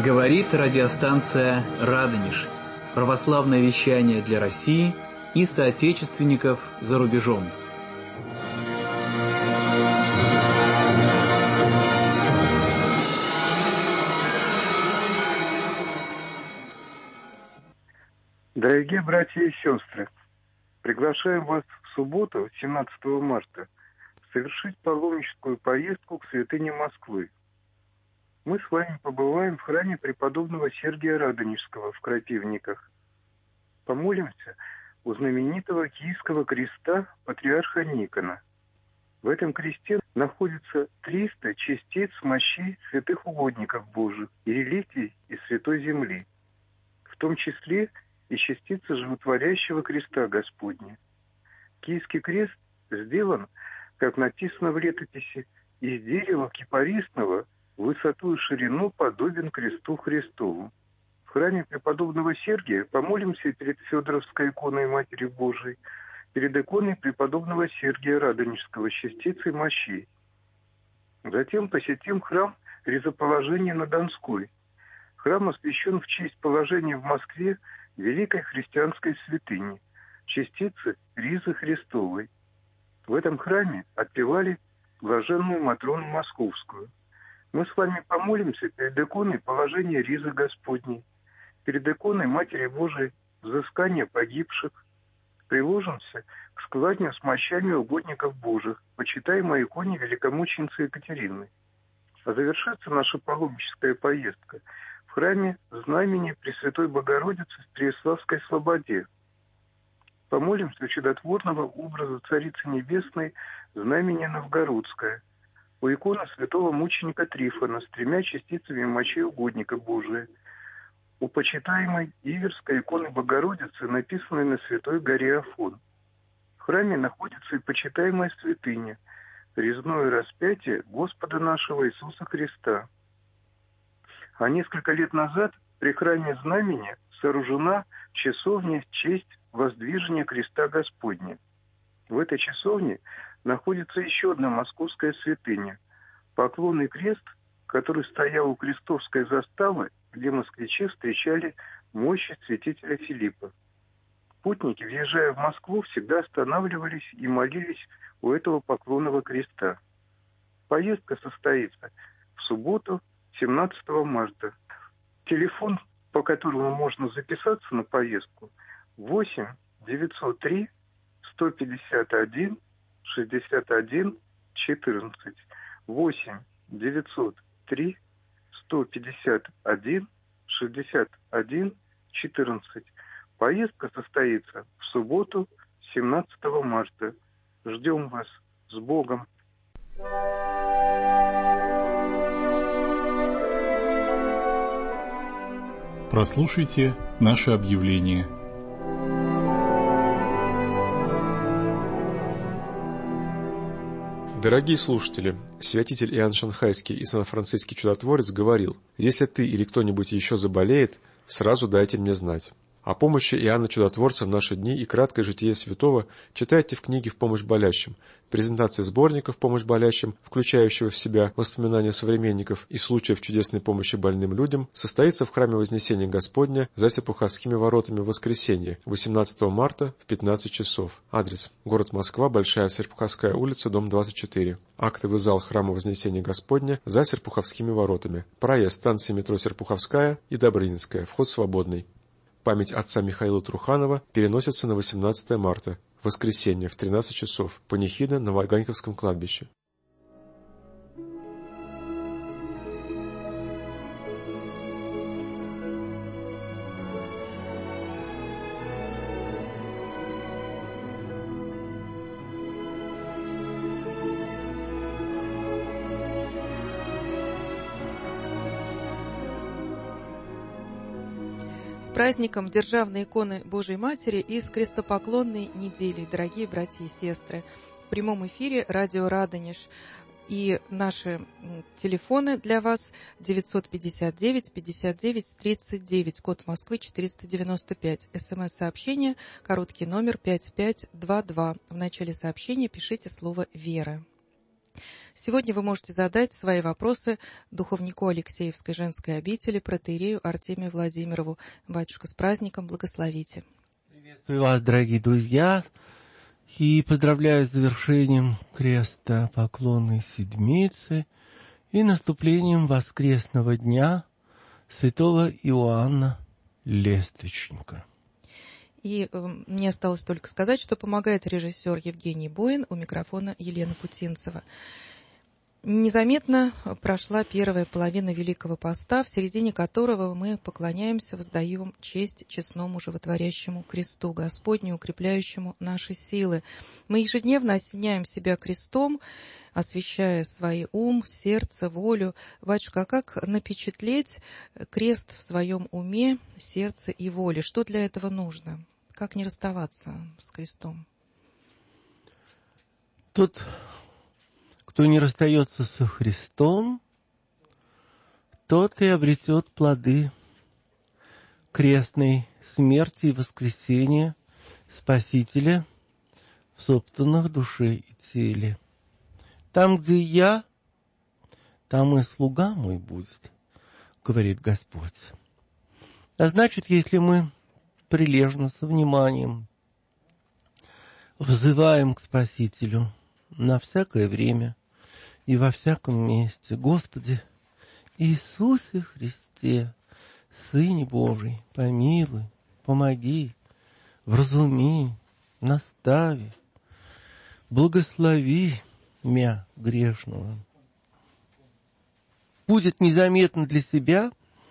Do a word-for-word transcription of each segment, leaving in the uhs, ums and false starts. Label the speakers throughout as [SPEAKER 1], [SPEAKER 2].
[SPEAKER 1] Говорит радиостанция «Радонеж». Православное вещание для России и соотечественников за рубежом.
[SPEAKER 2] Дорогие братья и сестры, приглашаем вас в субботу, семнадцатого марта, совершить паломническую поездку к святыне Москвы. Мы с вами побываем в храме преподобного Сергия Радонежского в Крапивниках. Помолимся у знаменитого Киевского креста патриарха Никона. В этом кресте находится триста частиц мощей святых угодников Божьих и реликвий из Святой Земли, в том числе и частицы животворящего креста Господня. Киевский крест сделан, как написано в летописи, из дерева кипарисного, в высоту и ширину подобен кресту Христову. В храме преподобного Сергия помолимся перед Федоровской иконой Матери Божией, перед иконой преподобного Сергия Радонежского с частицей мощей. Затем посетим храм Ризоположения на Донской. Храм освящен в честь положения в Москве великой христианской святыни, частицы Ризы Христовой. В этом храме отпевали блаженную Матрону Московскую. Мы с вами помолимся перед иконой положения Ризы Господней, перед иконой Матери Божией взыскания погибших, приложимся к складню с мощами угодников Божьих, почитаемой иконе великомученицы Екатерины. А завершится наша паломническая поездка в храме Знамени Пресвятой Богородицы в Переяславской Слободе. Помолимся у чудотворного образа Царицы Небесной Знамения Новгородское, у иконы святого мученика Трифона с тремя частицами мощей угодника Божия, у почитаемой Иверской иконы Богородицы, написанной на святой горе Афон. В храме находится и почитаемая святыня, резное распятие Господа нашего Иисуса Христа. А несколько лет назад при храме Знамения сооружена часовня в честь воздвижения креста Господня. В этой часовне находится еще одна московская святыня – Поклонный крест, который стоял у крестовской заставы, где москвичи встречали мощи святителя Филиппа. Путники, въезжая в Москву, всегда останавливались и молились у этого поклонного креста. Поездка состоится в субботу, семнадцатого марта. Телефон, по которому можно записаться на поездку, восемь девятьсот три сто пятьдесят один шестьдесят один четырнадцать. восемь девятьсот три сто пятьдесят один шестьдесят один четырнадцать. Поездка состоится в субботу, семнадцатого марта. Ждем вас. С Богом!
[SPEAKER 3] Прослушайте наше объявление.
[SPEAKER 4] Дорогие слушатели, святитель Иоанн Шанхайский и Сан-Франциский чудотворец говорил: «Если ты или кто-нибудь еще заболеет, сразу дайте мне знать». О помощи Иоанна Чудотворца в наши дни и краткое житие святого читайте в книге «В помощь болящим». Презентация сборника «В помощь болящим», включающего в себя воспоминания современников и случаев чудесной помощи больным людям, состоится в храме Вознесения Господня за Серпуховскими воротами в воскресенье, восемнадцатого марта в пятнадцать часов. Адрес: город Москва, Большая Серпуховская улица, дом двадцать четыре. Актовый зал храма Вознесения Господня за Серпуховскими воротами. Проезд: станции метро Серпуховская и Добрынинская. Вход свободный. Память отца Михаила Труханова переносится на восемнадцатое марта, воскресенье, в тринадцать часов, панихида на Ваганьковском кладбище.
[SPEAKER 5] С праздником Державной иконы Божией Матери и с крестопоклонной неделей, дорогие братья и сестры. В прямом эфире радио «Радонеж». И наши телефоны для вас девятьсот пятьдесят девять пятьдесят девять тридцать девять, код Москвы четыреста девяносто пять. СМС-сообщение, короткий номер пять пять два два. В начале сообщения пишите слово «Вера». Сегодня вы можете задать свои вопросы духовнику Алексеевской женской обители, протоиерею Артемию Владимирову. Батюшка, с праздником, благословите.
[SPEAKER 6] Приветствую вас, дорогие друзья, и поздравляю с завершением креста поклонной седмицы и наступлением воскресного дня святого Иоанна Лествичника.
[SPEAKER 5] И э, мне осталось только сказать, что помогает режиссер Евгений Боин, у микрофона Елена Путинцева. Незаметно прошла первая половина Великого Поста, в середине которого мы поклоняемся, воздаем честь честному животворящему кресту, Господню, укрепляющему наши силы. Мы ежедневно осеняем себя крестом, освящая свой ум, сердце, волю. Батюшка, а как напечатлеть крест в своем уме, сердце и воле? Что для этого нужно? Как не расставаться с крестом?
[SPEAKER 6] Тот, кто не расстается со Христом, тот и обретет плоды крестной смерти и воскресения Спасителя в собственных душе и теле. Там, где я, там и слуга мой будет, говорит Господь. А значит, если мы прилежно, со вниманием взываем к Спасителю на всякое время и во всяком месте: Господи, Иисусе Христе, Сыне Божий, помилуй, помоги, вразуми, настави, благослови мя грешного. Будет незаметно для себя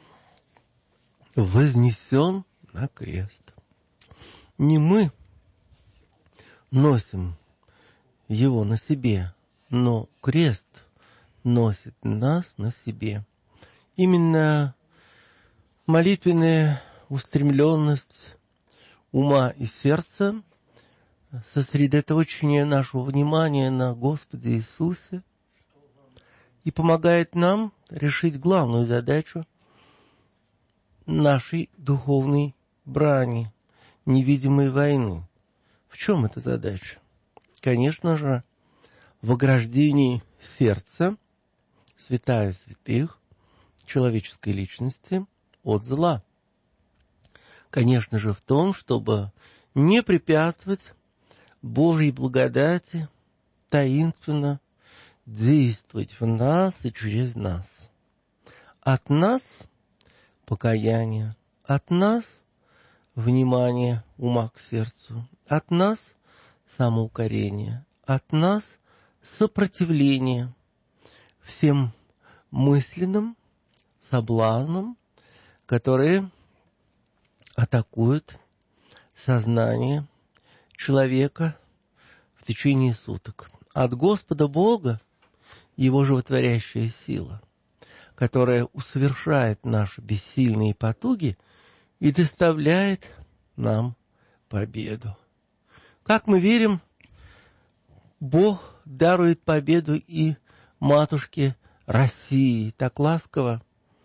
[SPEAKER 6] вознесен на крест. Не мы носим его на себе, но крест носит нас на себе. Именно молитвенная устремленность ума и сердца, сосредоточение нашего внимания на Господе Иисусе и помогает нам решить главную задачу нашей духовной брани, невидимой войны. В чем эта задача? Конечно же, в ограждении сердца, святая святых, человеческой личности от зла. Конечно же, в том, чтобы не препятствовать Божьей благодати таинственно действовать в нас и через нас. От нас покаяние, от нас внимание ума к сердцу, от нас самоукорение, от нас сопротивление всем мысленным соблазнам, которые атакуют сознание человека в течение суток. От Господа Бога Его животворящая сила, которая усовершает наши бессильные потуги и доставляет нам победу. Как мы верим, Бог дарует победу и матушке России. Так ласково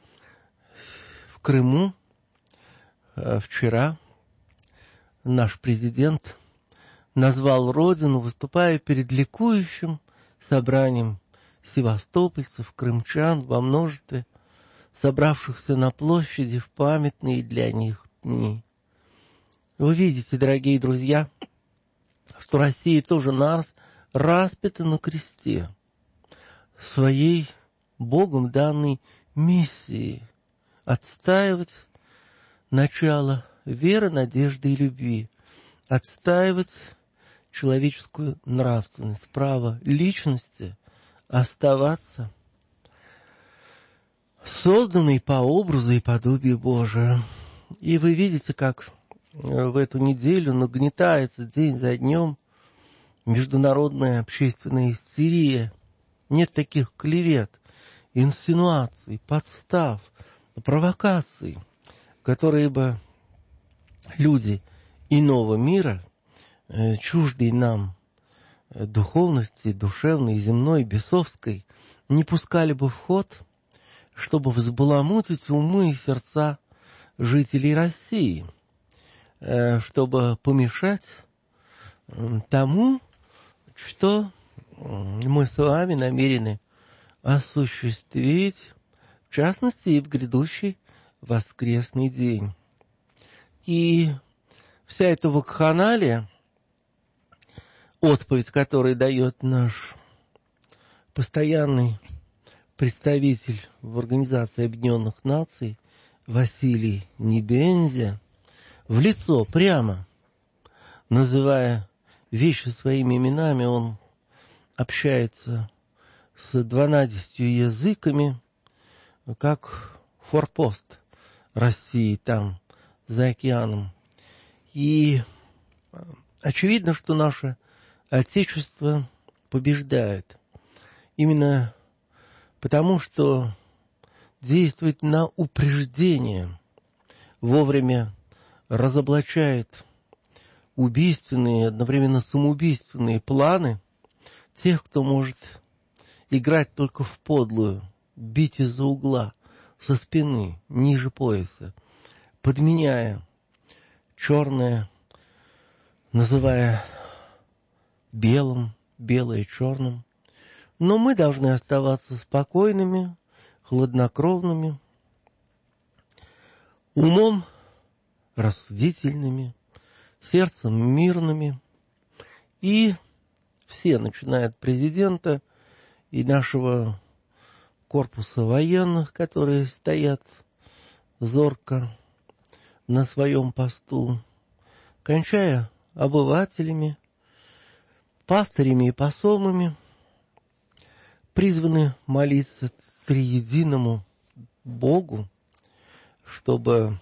[SPEAKER 6] в Крыму вчера наш президент назвал родину, выступая перед ликующим собранием севастопольцев, крымчан во множестве, собравшихся на площади в памятные для них дни. Вы видите, дорогие друзья, что Россия тоже нас распята на кресте своей Богом данной миссии отстаивать начало веры, надежды и любви, отстаивать человеческую нравственность, право личности оставаться созданной по образу и подобию Божию. И вы видите, как в эту неделю нагнетается день за днем международная общественная истерия. Нет таких клевет, инсинуаций, подстав, провокаций, которые бы люди иного мира, чуждой нам духовности, душевной, земной, бесовской, не пускали бы в ход, чтобы взбаламутить умы и сердца жителей России, чтобы помешать тому, что мы с вами намерены осуществить, в частности, и в грядущий воскресный день. И вся эта вакханалия, отповедь, которую дает наш постоянный представитель в Организации Объединенных Наций Василий Небензя, в лицо прямо, называя вещи своими именами, он общается с двенадцатью языками, как форпост России там, за океаном. И очевидно, что наше Отечество побеждает. Именно потому, что действует на упреждение, вовремя разоблачает убийственные, одновременно самоубийственные планы тех, кто может играть только в подлую, бить из-за угла, со спины, ниже пояса, подменяя черное, называя белым, белое черным. Но мы должны оставаться спокойными, хладнокровными, умом рассудительными, сердцем мирными. И все, начиная от президента и нашего корпуса военных, которые стоят зорко на своем посту, кончая обывателями, пастырями и посомами, призваны молиться триединому Богу, чтобы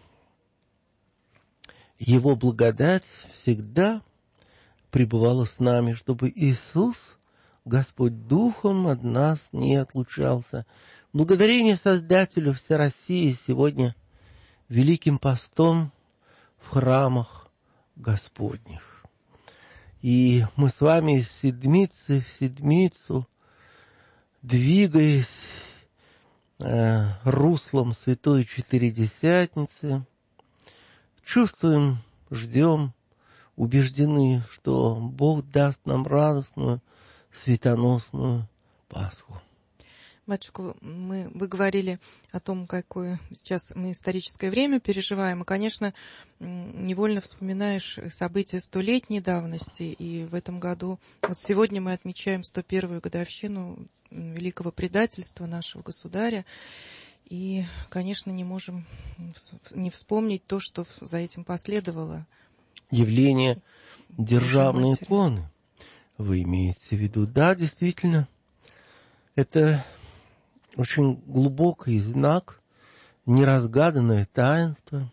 [SPEAKER 6] Его благодать всегда пребывала с нами, чтобы Иисус, Господь Духом, от нас не отлучался. Благодарение Создателю вся Россия сегодня великим постом в храмах Господних. И мы с вами из седмицы в седмицу, двигаясь э, руслом Святой Четыредесятницы, чувствуем, ждем, убеждены, что Бог даст нам радостную, светоносную Пасху.
[SPEAKER 5] Батюшка, мы, вы говорили о том, какое сейчас мы историческое время переживаем, и, конечно, невольно вспоминаешь события столетней давности, и в этом году, вот сегодня мы отмечаем сто первую годовщину великого предательства нашего государя, и, конечно, не можем не вспомнить то, что за этим последовало.
[SPEAKER 6] Явление державной иконы. Вы имеете в виду? Да, действительно, это очень глубокий знак, неразгаданное таинство,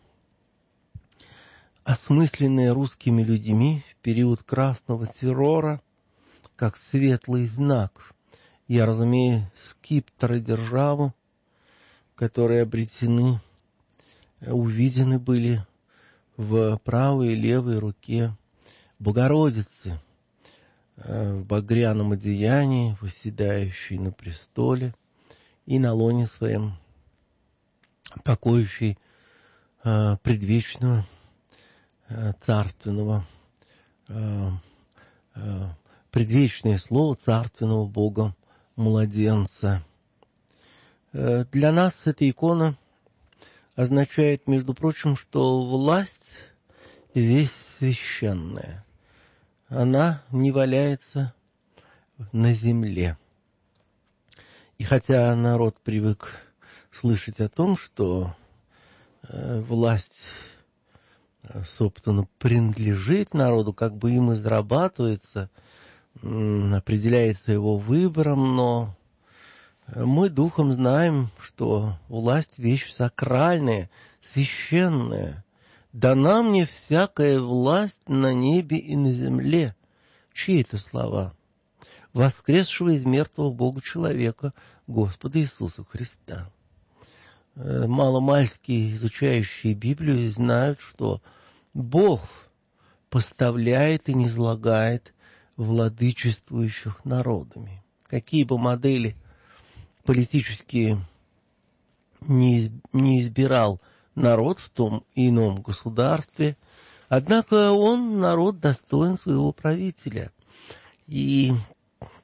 [SPEAKER 6] осмысленное русскими людьми в период красного террора, как светлый знак. Я разумею скипетр и державу, которые обретены, увидены были в правой и левой руке Богородицы, в багряном одеянии, восседающей на престоле, и на лоне своем покоящей э, предвечного э, царственного, э, э, предвечное слово царственного Бога младенца. Э, для нас эта икона означает, между прочим, что власть весь священная, она не валяется на земле. И хотя народ привык слышать о том, что э, власть, собственно, принадлежит народу, как бы им и зарабатывается, э, определяется его выбором, но мы духом знаем, что власть — вещь сакральная, священная. «Дана мне всякая власть на небе и на земле». Чьи это слова? Воскресшего из мертвого Бога человека, Господа Иисуса Христа. Маломальски изучающие Библию знают, что Бог поставляет и низлагает владычествующих народами. Какие бы модели политические не избирал народ в том и ином государстве, однако он, народ, достоин своего правителя. И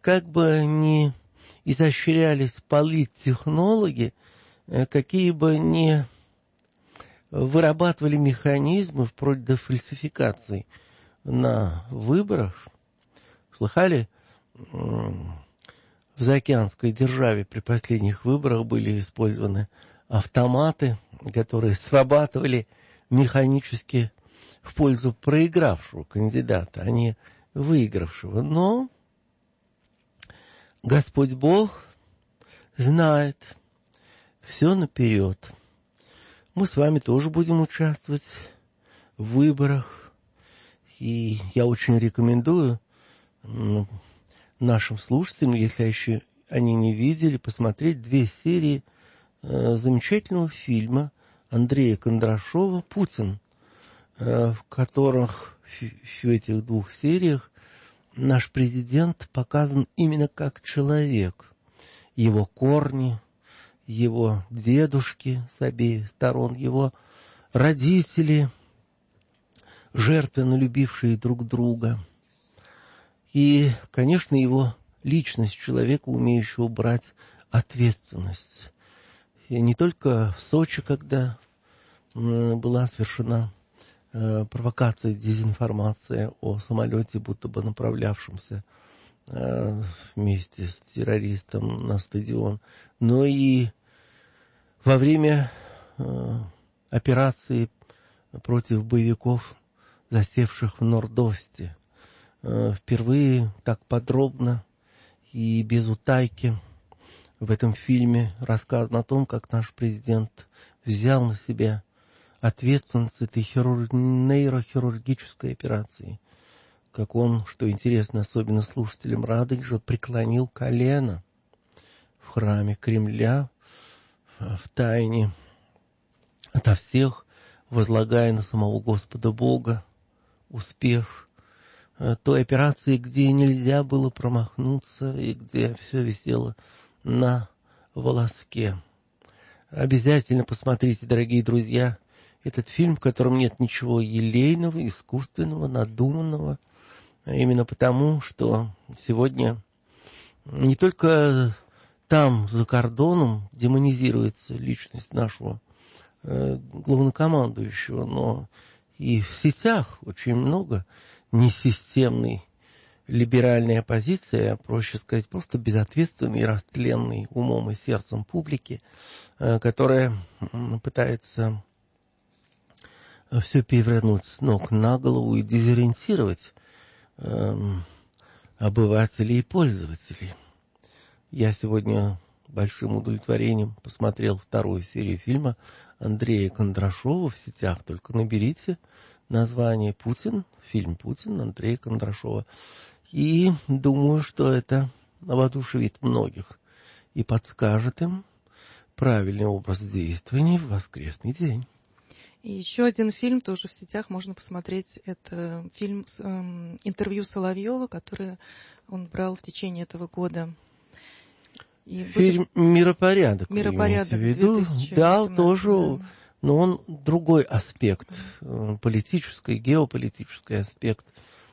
[SPEAKER 6] как бы ни изощрялись политтехнологи, какие бы ни вырабатывали механизмы вплоть до фальсификаций на выборах. Слыхали, в заокеанской державе при последних выборах были использованы автоматы, которые срабатывали механически в пользу проигравшего кандидата, а не выигравшего. Но Господь Бог знает все наперед. Мы с вами тоже будем участвовать в выборах. И я очень рекомендую нашим слушателям, если еще они не видели, посмотреть две серии э, замечательного фильма Андрея Кондрашова «Путин», э, в которых в, в этих двух сериях наш президент показан именно как человек. Его корни, его дедушки с обеих сторон, его родители, жертвенно любившие друг друга. И, конечно, его личность человека, умеющего брать ответственность. И не только в Сочи, когда была совершена провокация, дезинформация о самолете, будто бы направлявшемся вместе с террористом на стадион, но и во время операции против боевиков, засевших в Норд-Осте. Впервые так подробно и без утайки в этом фильме рассказано о том, как наш президент взял на себя ответственность этой хирург... нейрохирургической операции. Как он, что интересно, особенно слушателям Радонежа, преклонил колено в храме Кремля в тайне ото всех, возлагая на самого Господа Бога успех той операции, где нельзя было промахнуться и где все висело на волоске. Обязательно посмотрите, дорогие друзья, этот фильм, в котором нет ничего елейного, искусственного, надуманного, именно потому, что сегодня не только там, за кордоном, демонизируется личность нашего э, главнокомандующего, но и в сетях очень много несистемной либеральной оппозиции, а проще сказать, просто безответственной, растленной умом и сердцем публики, которая пытается все перевернуть с ног на голову и дезориентировать э, обывателей и пользователей. Я сегодня большим удовлетворением посмотрел вторую серию фильма Андрея Кондрашова в сетях. Только наберите название «Путин», фильм «Путин» Андрея Кондрашова. И думаю, что это воодушевит многих и подскажет им правильный образ действий в воскресный день.
[SPEAKER 5] И еще один фильм тоже в сетях можно посмотреть. Это фильм с, эм, интервью Соловьева, который он брал в течение этого года. И
[SPEAKER 6] фильм
[SPEAKER 5] будет...
[SPEAKER 6] «Миропорядок».
[SPEAKER 5] «Миропорядок»
[SPEAKER 6] в виду. Да, тоже,
[SPEAKER 5] да.
[SPEAKER 6] но он другой аспект, политический, геополитический аспект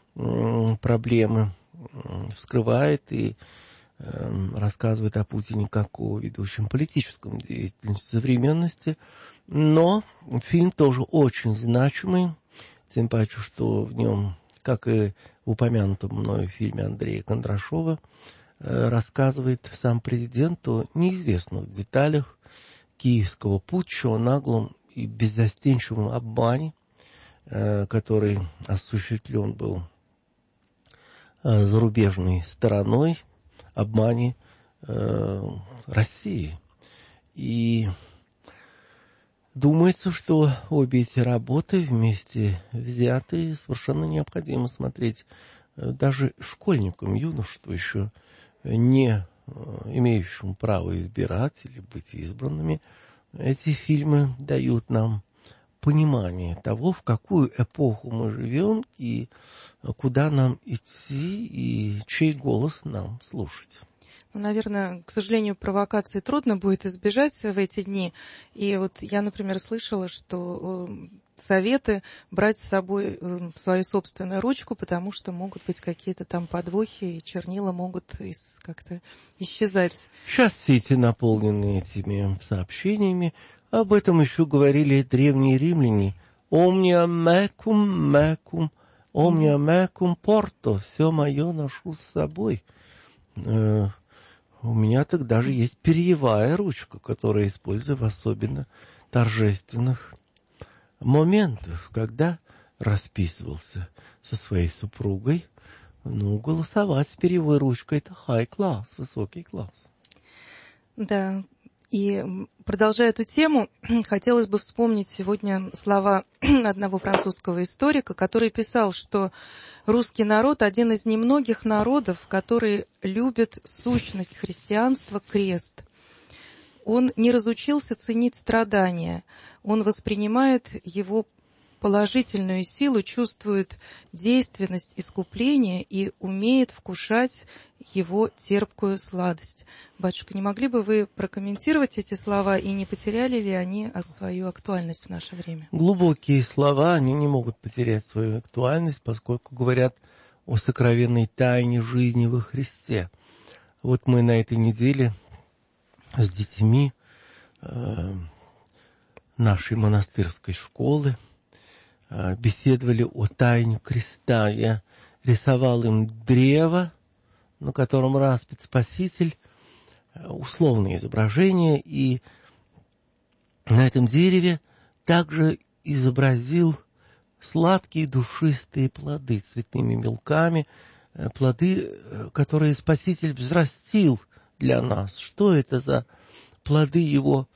[SPEAKER 6] проблемы вскрывает и рассказывает о Путине как о ведущем политическом деятельности современности. Но фильм тоже очень значимый, тем паче, что в нем, как и в упомянутом мною фильме Андрея Кондрашова, рассказывает сам президент о неизвестных деталях киевского путча, о наглом и беззастенчивом обмане, который осуществлен был зарубежной стороной, обмане России. И думается, что обе эти работы вместе взятые совершенно необходимо смотреть даже школьникам, юношеству, еще не имеющим право избирать или быть избранными. Эти фильмы дают нам понимание того, в какую эпоху мы живем и куда нам идти и чей голос нам слушать.
[SPEAKER 5] Ну, наверное, к сожалению, провокации трудно будет избежать в эти дни. И вот я, например, слышала, что советы брать с собой свою собственную ручку, потому что могут быть какие-то там подвохи, и чернила могут из, как-то исчезать.
[SPEAKER 6] Сейчас сети наполнены этими сообщениями. Об этом еще говорили древние римляне. «Omnia mecum mecum, omnia mecum porto». «Все мое ношу с собой». Э, у меня тогда же есть перьевая ручка, которую использую в особенно торжественных моментах, когда расписывался со своей супругой. Ну, голосовать с перьевой ручкой — это high-class, высокий класс.
[SPEAKER 5] Да, и продолжая эту тему, хотелось бы вспомнить сегодня слова одного французского историка, который писал, что русский народ – один из немногих народов, которые любят сущность христианства – крест. Он не разучился ценить страдания, он воспринимает его положительную силу, чувствует действенность искупления и умеет вкушать его терпкую сладость. Батюшка, не могли бы вы прокомментировать эти слова, и не потеряли ли они свою актуальность в наше время?
[SPEAKER 6] Глубокие слова, они не могут потерять свою актуальность, поскольку говорят о сокровенной тайне жизни во Христе. Вот мы на этой неделе с детьми э, нашей монастырской школы э, беседовали о тайне креста. Я рисовал им древо, на котором распят Спаситель, условное изображение, и на этом дереве также изобразил сладкие душистые плоды цветными мелками, плоды, которые Спаситель взрастил для нас. Что это за плоды его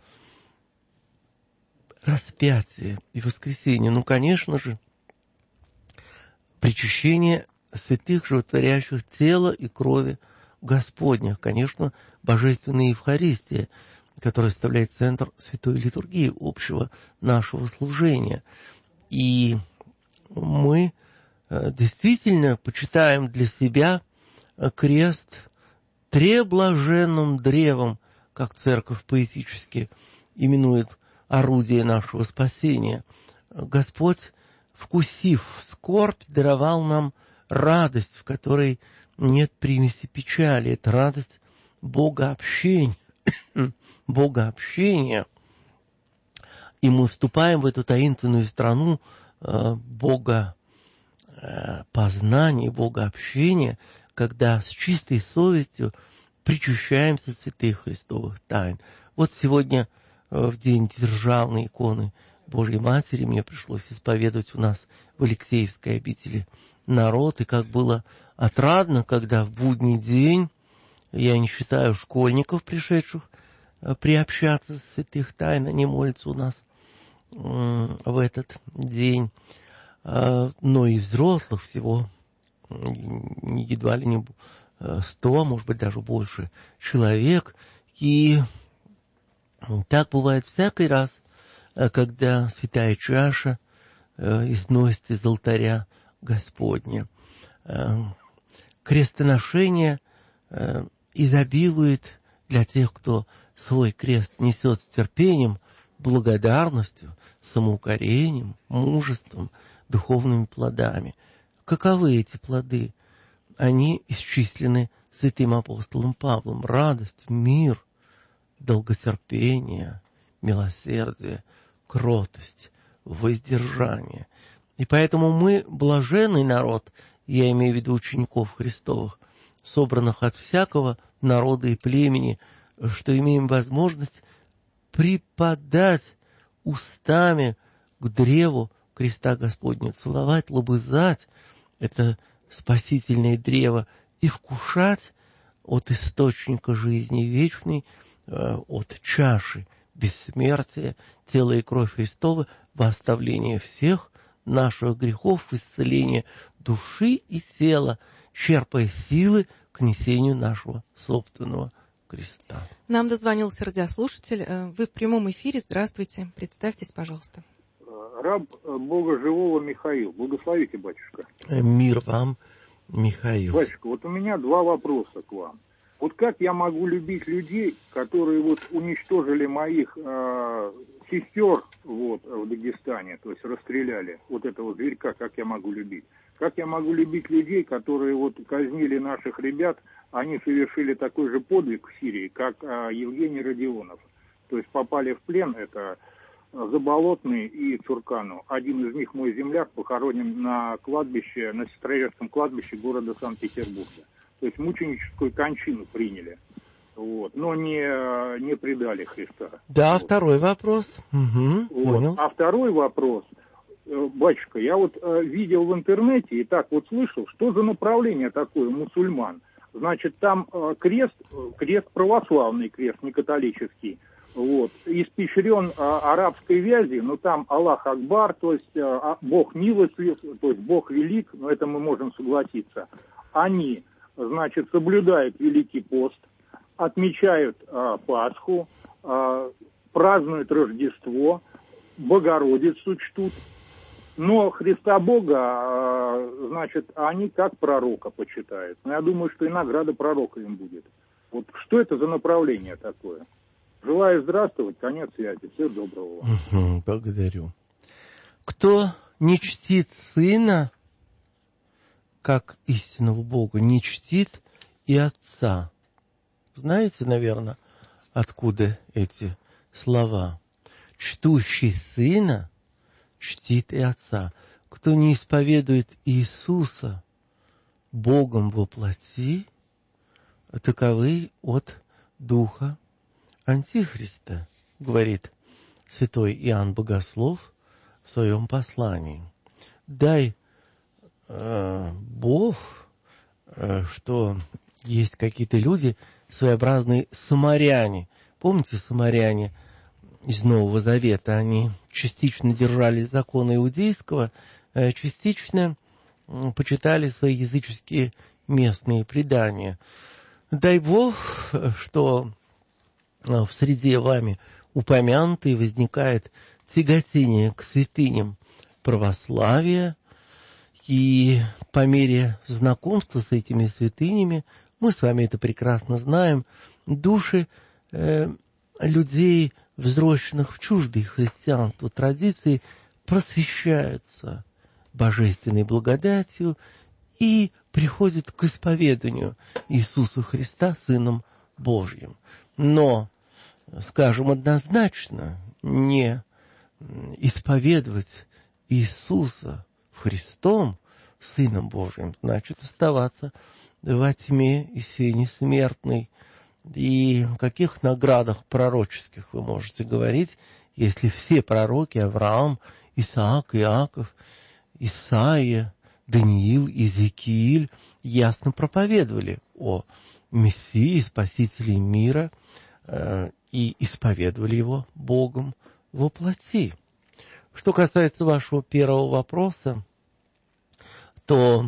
[SPEAKER 6] распятия и воскресения? Ну, конечно же, причащение святых, животворящих тела и крови Господня. Конечно, Божественная Евхаристия, которая составляет центр святой литургии общего нашего служения. И мы действительно почитаем для себя крест треблаженным древом, как церковь поэтически именует орудие нашего спасения. Господь, вкусив скорбь, даровал нам радость, в которой нет примеси печали. Это радость богообщения. богообщения. И мы вступаем в эту таинственную страну э, богопознания, богообщения, когда с чистой совестью причащаемся святых Христовых тайн. Вот сегодня, э, в день державной иконы Божьей Матери, мне пришлось исповедовать у нас в Алексеевской обители народ, и как было отрадно, когда в будний день, я не считаю школьников, пришедших приобщаться с святых тайн, они молятся у нас в этот день, но и взрослых всего едва ли не сто, может быть, даже больше человек. И так бывает всякий раз, когда святая чаша износится из алтаря Господня. Крестоношение изобилует для тех, кто свой крест несет с терпением, благодарностью, самоукорением, мужеством, духовными плодами. Каковы эти плоды? Они исчислены святым апостолом Павлом: радость, мир, долготерпение, милосердие, кротость, воздержание. И поэтому мы блаженный народ, я имею в виду учеников Христовых, собранных от всякого народа и племени, что имеем возможность преподать устами к древу креста Господня, целовать, лобызать это спасительное древо и вкушать от источника жизни вечной, от чаши бессмертия, тела и кровь Христова, во оставление всех наших грехов, исцеление души и тела, черпая силы к несению нашего собственного креста.
[SPEAKER 5] Нам дозвонился радиослушатель. Вы в прямом эфире. Здравствуйте. Представьтесь, пожалуйста.
[SPEAKER 7] Раб Бога Живого Михаил. Благословите, батюшка.
[SPEAKER 6] Мир вам, Михаил.
[SPEAKER 7] Батюшка, вот у меня два вопроса к вам. Вот как я могу любить людей, которые вот уничтожили моих э, сестер вот, в Дагестане, то есть расстреляли вот этого зверька, как я могу любить? Как я могу любить людей, которые вот казнили наших ребят, они совершили такой же подвиг в Сирии, как э, Евгений Родионов. То есть попали в плен, это Заболотный и Цуркану. Один из них, мой земляк, похоронен на кладбище, на Сестрорецком кладбище города Санкт-Петербурга. То есть мученическую кончину приняли, вот, но не, не предали Христа.
[SPEAKER 6] Да,
[SPEAKER 7] вот.
[SPEAKER 6] Второй вопрос. Угу,
[SPEAKER 7] вот.
[SPEAKER 6] Понял.
[SPEAKER 7] А второй вопрос, батюшка, я вот э, видел в интернете и так вот слышал, что за направление такое мусульман. Значит, там э, крест, крест православный крест, не католический, вот, испещрен э, арабской вязью, но там Аллах Акбар, то есть э, Бог милостлив, то есть Бог велик, но это мы можем согласиться. Они, значит, соблюдают Великий пост, отмечают э, Пасху, э, празднуют Рождество, Богородицу чтут, но Христа Бога, э, значит, они как пророка почитают. Но я думаю, что и награда пророка им будет. Вот что это за направление такое? Желаю здравствовать, конец связи. Всего доброго вам.
[SPEAKER 6] Угу, благодарю. Кто не чтит Сына, как истинного Бога, не чтит и Отца. Знаете, наверное, откуда эти слова? Чтущий Сына чтит и Отца. Кто не исповедует Иисуса Богом во плоти, таковы от Духа Антихриста, говорит святой Иоанн Богослов в своем послании. Дай Бог, что есть какие-то люди, своеобразные самаряне. Помните, самаряне из Нового Завета, они частично держались закона иудейского, частично почитали свои языческие местные предания. Дай Бог, что в среде вами упомянутой возникает тяготение к святыням православия, и по мере знакомства с этими святынями, мы с вами это прекрасно знаем, души э, людей, взросленных в чуждой христианству традиции, просвещаются божественной благодатью и приходят к исповеданию Иисуса Христа Сыном Божьим. Но, скажем однозначно, не исповедовать Иисуса Христом, Сыном Божьим, значит оставаться во тьме и сене смертной. И о каких наградах пророческих вы можете говорить, если все пророки Авраам, Исаак, Иаков, Исаия, Даниил, Иезекииль ясно проповедовали о Мессии, Спасителе мира, э, и исповедовали его Богом во плоти. Что касается вашего первого вопроса, то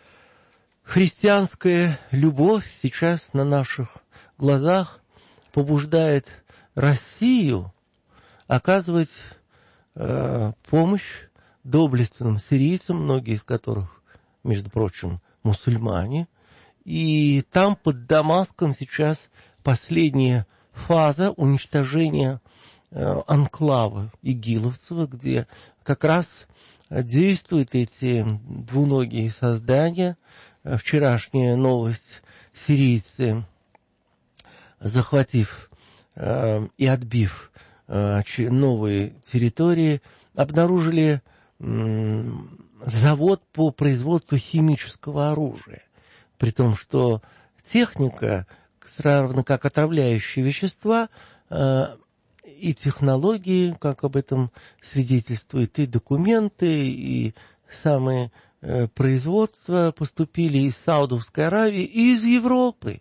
[SPEAKER 6] христианская любовь сейчас на наших глазах побуждает Россию оказывать э, помощь доблестным сирийцам, многие из которых, между прочим, мусульмане. И там под Дамаском сейчас последняя фаза уничтожения э, анклава игиловцева, где как раз действуют эти двуногие создания. Вчерашняя новость: сирийцы, захватив э, и отбив э, новые территории, обнаружили э, завод по производству химического оружия. При том, что техника, равно как отравляющие вещества, э, и технологии, как об этом свидетельствуют и документы, и самые э, производства поступили из Саудовской Аравии и из Европы.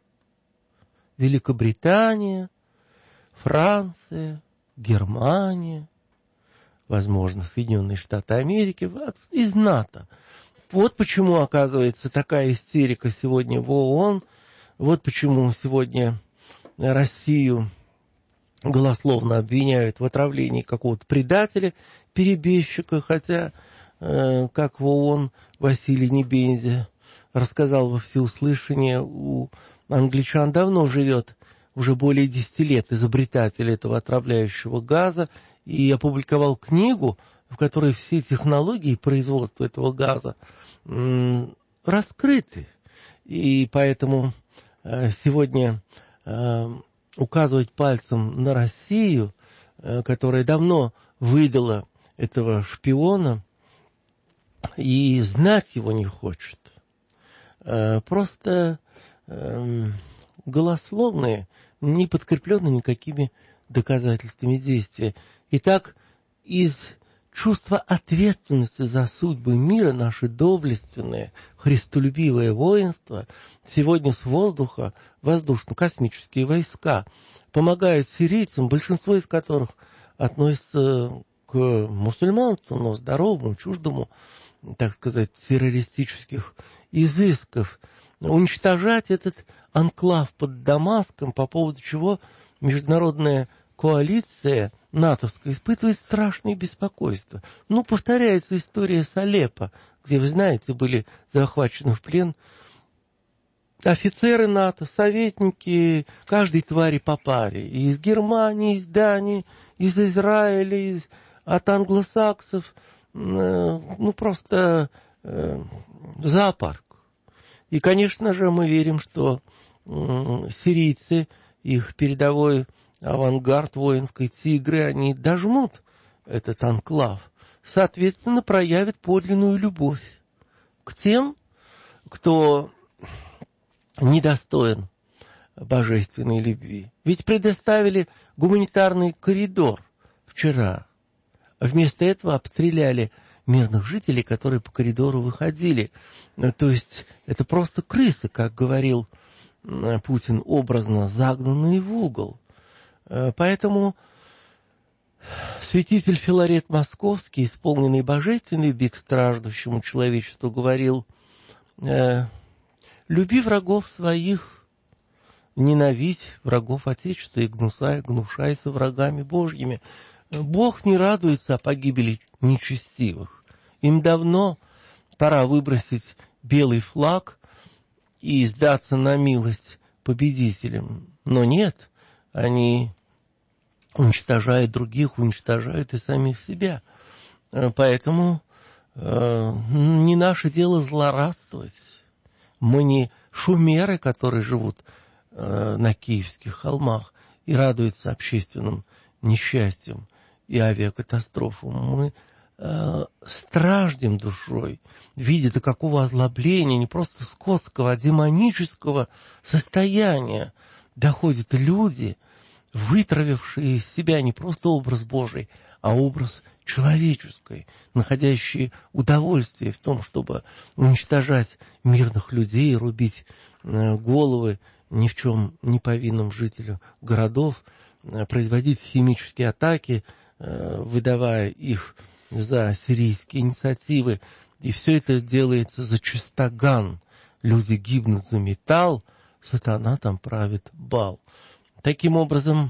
[SPEAKER 6] Великобритания, Франция, Германия, возможно, Соединенные Штаты Америки, из НАТО. Вот почему, оказывается, такая истерика сегодня в ООН, вот почему сегодня Россию голословно обвиняют в отравлении какого-то предателя, перебежчика, хотя, э, как в ООН Василий Небензя рассказал во всеуслышание, у англичан давно живет, уже более десяти лет, изобретатель этого отравляющего газа, и опубликовал книгу, в которой все технологии производства этого газа м, раскрыты. И поэтому э, сегодня э, указывать пальцем на Россию, э, которая давно выдала этого шпиона и знать его не хочет, э, просто э, голословные, не подкрепленные никакими доказательствами действия. Итак, из чувства ответственности за судьбы мира наше доблестное, христолюбивое воинство сегодня с воздуха, воздушно-космические войска, помогают сирийцам, большинство из которых относятся к мусульманству, но здоровому, чуждому, так сказать, террористических изысков, уничтожать этот анклав под Дамаском, по поводу чего международная коалиция натовская испытывает страшное беспокойство. Ну, повторяется история с Алеппо, где, вы знаете, были захвачены в плен офицеры НАТО, советники, каждой твари по паре. И из Германии, из Дании, из Израиля, из, от англосаксов. Э, ну, просто э, зоопарк. И, конечно же, мы верим, что э, сирийцы, их передовой авангард воинской тигры, они дожмут этот анклав, соответственно, проявят подлинную любовь к тем, кто недостоин божественной любви. Ведь предоставили гуманитарный коридор вчера. Вместо этого обстреляли мирных жителей, которые по коридору выходили. То есть это просто крысы, как говорил Путин образно, загнанные в угол. Поэтому святитель Филарет Московский, исполненный божественной любви к страждущему человечеству, говорил: «Люби врагов своих, ненавидь врагов Отечества и гнусай, гнушайся врагами Божьими». Бог не радуется о погибели нечестивых. Им давно пора выбросить белый флаг и сдаться на милость победителям. Но нет, они уничтожают других, уничтожают и самих себя. Поэтому э, не наше дело злорадствовать. Мы не шумеры, которые живут э, на Киевских холмах и радуются общественным несчастьям и авиакатастрофам. Мы э, страждем душой, видя до какого озлобления, не просто скотского, а демонического состояния доходят люди, вытравившие из себя не просто образ Божий, а образ человеческий, находящие удовольствие в том, чтобы уничтожать мирных людей, рубить э, головы ни в чем не повинным жителям городов, э, производить химические атаки, э, выдавая их за сирийские инициативы. И все это делается за чистоган. Люди гибнут за металл, сатана там правит бал. Таким образом,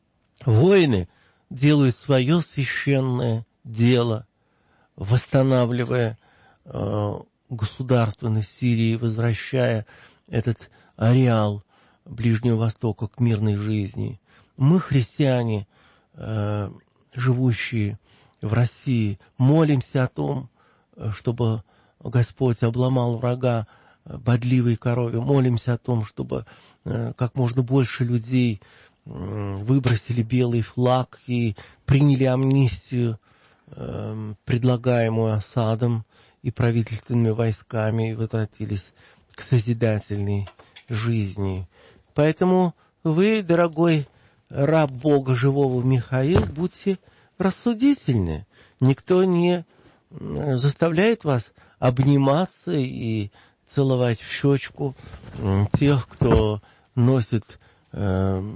[SPEAKER 6] воины делают свое священное дело, восстанавливая э, государственность Сирии, возвращая этот ареал Ближнего Востока к мирной жизни. Мы, христиане, э, живущие в России, молимся о том, чтобы Господь обломал врага бодливой корове, молимся о том, чтобы э, как можно больше людей э, выбросили белый флаг и приняли амнистию, э, предлагаемую Асадом и правительственными войсками, и возвратились к созидательной жизни. Поэтому вы, дорогой раб Бога живого Михаил, будьте рассудительны. Никто не заставляет вас обниматься и целовать в щечку тех, кто носит э,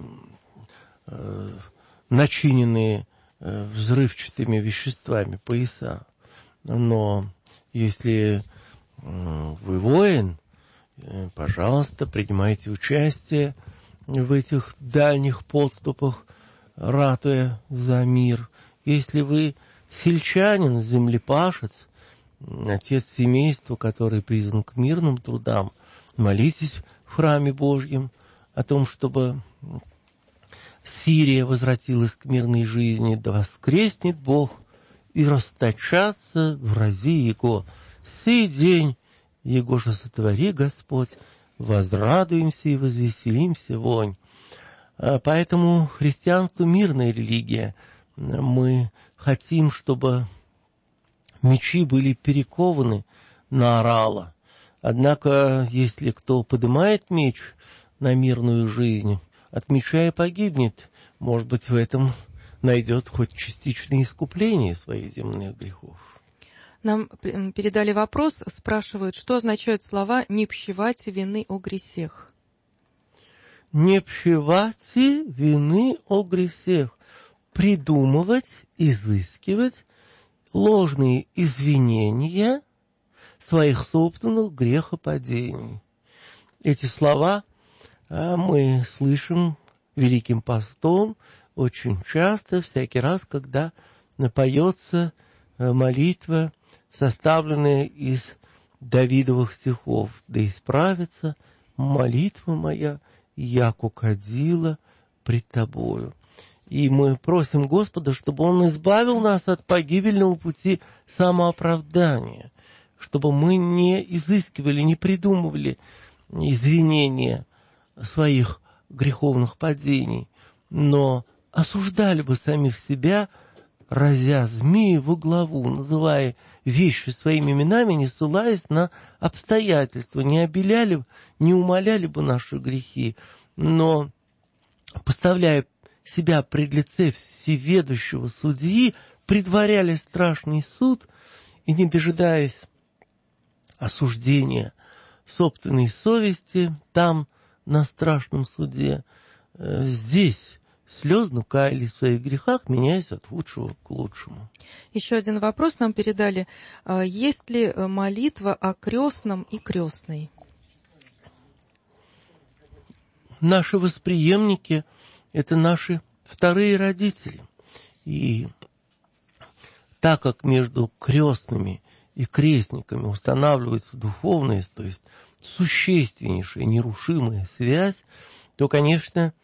[SPEAKER 6] э, начиненные э, взрывчатыми веществами пояса. Но если э, вы воин, э, пожалуйста, принимайте участие в этих дальних подступах, ратуя за мир. Если вы сельчанин, землепашец, отец семейства, который призван к мирным трудам, молитесь в храме Божьем, о том, чтобы Сирия возвратилась к мирной жизни, да воскреснет Бог, и расточатся врази Его. Сей день Его же сотвори, Господь, возрадуемся и возвеселимся вонь. Поэтому христианство — мирная религия. Мы хотим, чтобы мечи были перекованы на орала. Однако, если кто поднимает меч на мирную жизнь, от меча и погибнет. Может быть, в этом найдет хоть частичное искупление своих земных грехов.
[SPEAKER 5] Нам передали вопрос, спрашивают, что означают слова «не пщевайте вины о гресех».
[SPEAKER 6] Не пщевайте вины о гресех. Придумывать, изыскивать ложные извинения своих собственных грехопадений. Эти слова мы слышим Великим постом очень часто, всякий раз, когда поется молитва, составленная из Давидовых стихов. «Да исправится молитва моя, яко кадила пред тобою». И мы просим Господа, чтобы Он избавил нас от погибельного пути самооправдания, чтобы мы не изыскивали, не придумывали извинения своих греховных падений, но осуждали бы самих себя, разя змеи во главу, называя вещи своими именами, не ссылаясь на обстоятельства, не обеляли, не умаляли бы наши грехи, но, поставляя себя пред лице всеведущего судьи, предваряли страшный суд и, не дожидаясь осуждения собственной совести, там, на страшном суде, э, здесь слезно каялись в своих грехах, меняясь от худшего к лучшему.
[SPEAKER 5] Еще один вопрос нам передали. Есть ли молитва о крестном и крестной?
[SPEAKER 6] Наши восприемники — это наши вторые родители. И так как между крестными и крестниками устанавливается духовная, то есть существеннейшая, нерушимая связь, то, конечно,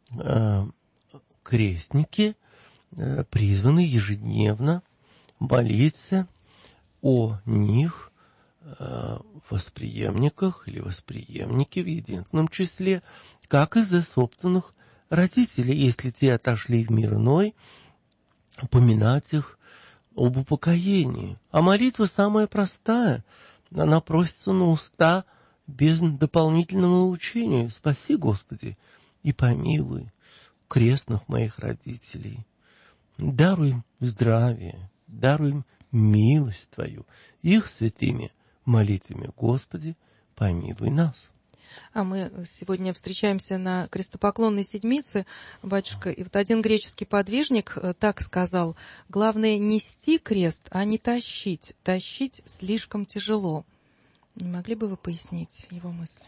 [SPEAKER 6] крестники призваны ежедневно молиться о них, восприемниках или восприемнике в единственном числе, как и за собственных родителей, если те отошли в мир иной, упоминать их об упокоении. А молитва самая простая, она просится на уста без дополнительного учения. «Спаси, Господи, и помилуй крестных моих родителей. Даруй им здравие, даруй им милость Твою, их святыми молитвами, Господи, помилуй нас».
[SPEAKER 5] А мы сегодня встречаемся на крестопоклонной седмице, батюшка, и вот один греческий подвижник так сказал: главное нести крест, а не тащить. Тащить слишком тяжело. Не могли бы вы пояснить его мысль?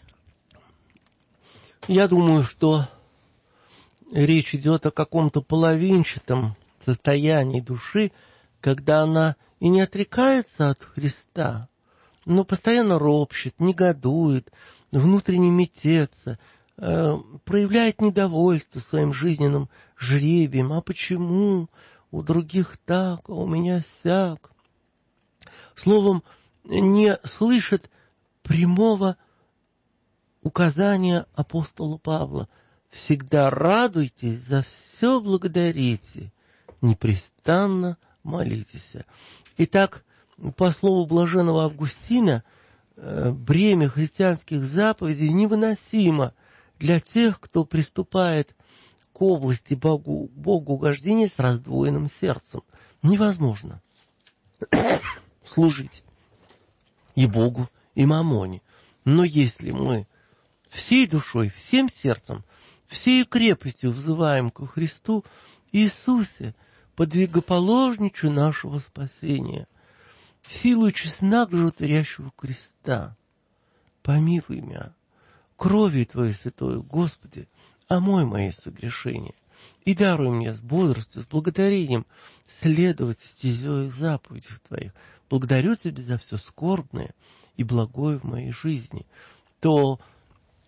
[SPEAKER 6] Я думаю, что речь идет о каком-то половинчатом состоянии души, когда она и не отрекается от Христа, но постоянно ропщет, негодует, внутренне метется, э, проявляет недовольство своим жизненным жребием. А почему у других так, а у меня сяк? Словом, не слышит прямого указания апостола Павла: «Всегда радуйтесь, за все благодарите, непрестанно молитесь». Итак, по слову блаженного Августина, бремя христианских заповедей невыносимо для тех, кто приступает к области Богу, Богу угождения с раздвоенным сердцем. Невозможно служить и Богу, и мамоне. Но если мы всей душой, всем сердцем, всей крепостью взываем ко Христу Иисусе, подвигоположничу нашего спасения, силу честна животворящего креста, помилуй меня, кровью Твоей святой, Господи, омой мои согрешения, и даруй мне с бодростью, с благодарением следовать стезей заповедей Твоих. Благодарю Тебя за все скорбное и благое в моей жизни. То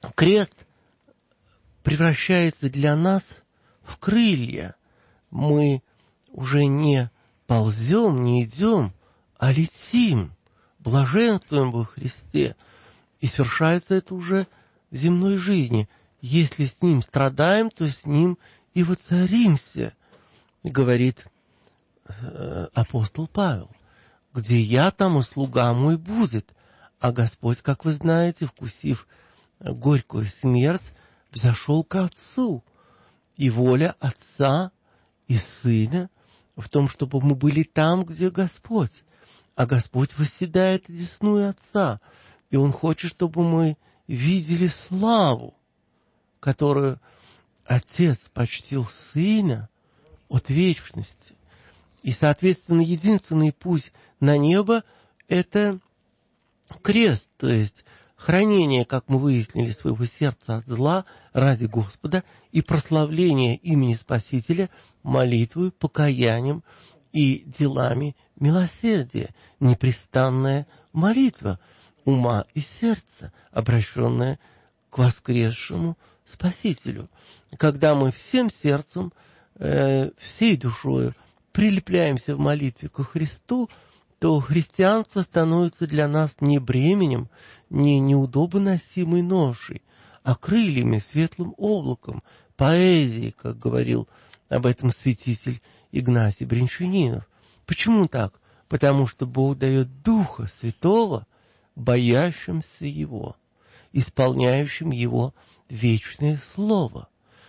[SPEAKER 6] крест превращается для нас в крылья. Мы уже не ползем, не идем, а летим, блаженствуем во Христе. И совершается это уже в земной жизни. Если с Ним страдаем, то с Ним и воцаримся, говорит э, апостол Павел. Где я, там и слуга мой будет. А Господь, как вы знаете, вкусив горькую смерть, взошел к Отцу. И воля Отца и Сына в том, чтобы мы были там, где Господь. А Господь восседает одесную Отца. И Он хочет, чтобы мы видели славу, которую Отец почтил Сына от вечности. И, соответственно, единственный путь на небо – это крест, то есть хранение, как мы выяснили, своего сердца от зла ради Господа и прославление имени Спасителя молитвой, покаянием и делами милосердия, непрестанная молитва ума и сердца, обращенная к воскресшему Спасителю. Когда мы всем сердцем, э, всей душою прилепляемся в молитве ко Христу, то христианство становится для нас не бременем, не неудобоносимой ношей, а крыльями, светлым облаком, поэзией, как говорил об этом святитель Игнатий Брянчанинов. Почему так? Потому что Бог дает Духа Святого боящимся Его, исполняющим Его вечное Слово,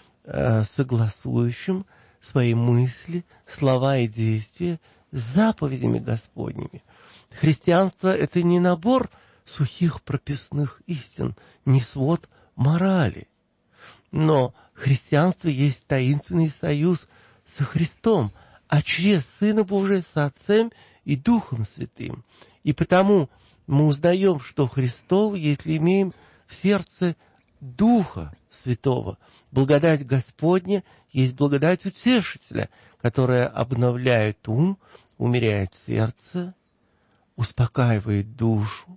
[SPEAKER 6] согласующим свои мысли, слова и действия с заповедями Господними. Христианство – это не набор сухих прописных истин, не свод морали. Но христианство есть таинственный союз со Христом, а через Сына Божия со Отцем и Духом Святым. И потому мы узнаем, что Христово, если имеем в сердце Духа Святого. Благодать Господня есть благодать Утешителя, которая обновляет ум, умеряет сердце, успокаивает душу,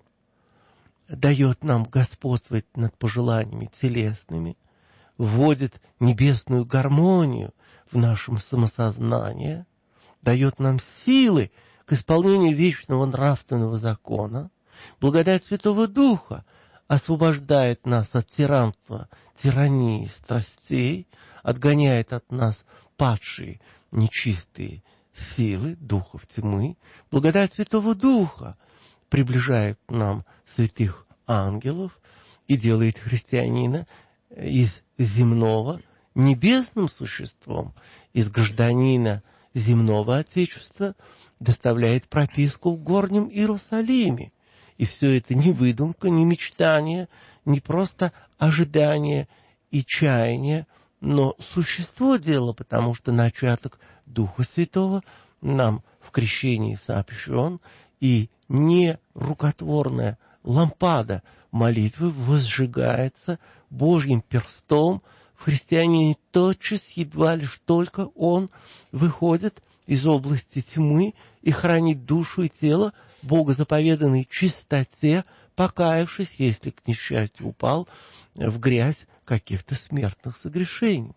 [SPEAKER 6] дает нам господствовать над пожеланиями телесными, вводит небесную гармонию в нашем самосознании, дает нам силы к исполнению вечного нравственного закона. Благодать Святого Духа освобождает нас от тиранства, тирании страстей, отгоняет от нас падшие нечистые силы, духов тьмы. Благодать Святого Духа приближает нам святых ангелов и делает христианина из земного небесным существом, из гражданина земного Отечества доставляет прописку в горнем Иерусалиме. И все это не выдумка, не мечтание, не просто ожидание и чаяние, но существо дела, потому что начаток Духа Святого нам в крещении сообщен, и не рукотворная лампада молитвы возжигается Божьим перстом в христианине тотчас, едва лишь только он выходит из области тьмы и хранит душу и тело в богозаповеданной чистоте, покаявшись, если к несчастью упал в грязь каких-то смертных согрешений.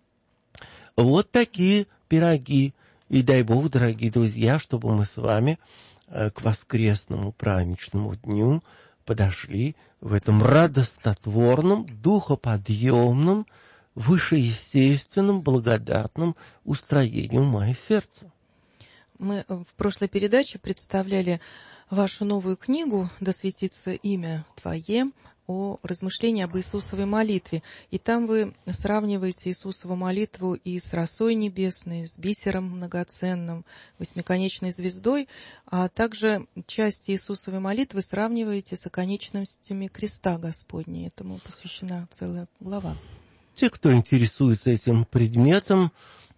[SPEAKER 6] Вот такие пироги. И дай Бог, дорогие друзья, чтобы мы с вами к воскресному праздничному дню подошли в этом радостотворном, духоподъемном, вышеестественном, благодатном устроении ума и сердца.
[SPEAKER 5] Мы в прошлой передаче представляли вашу новую книгу «Да светится имя Твое», о размышлении об Иисусовой молитве. И там вы сравниваете Иисусову молитву и с росой небесной, с бисером многоценным, восьмиконечной звездой, а также части Иисусовой молитвы сравниваете с оконечностями креста Господня. Этому посвящена целая глава.
[SPEAKER 6] Те, кто интересуется этим предметом,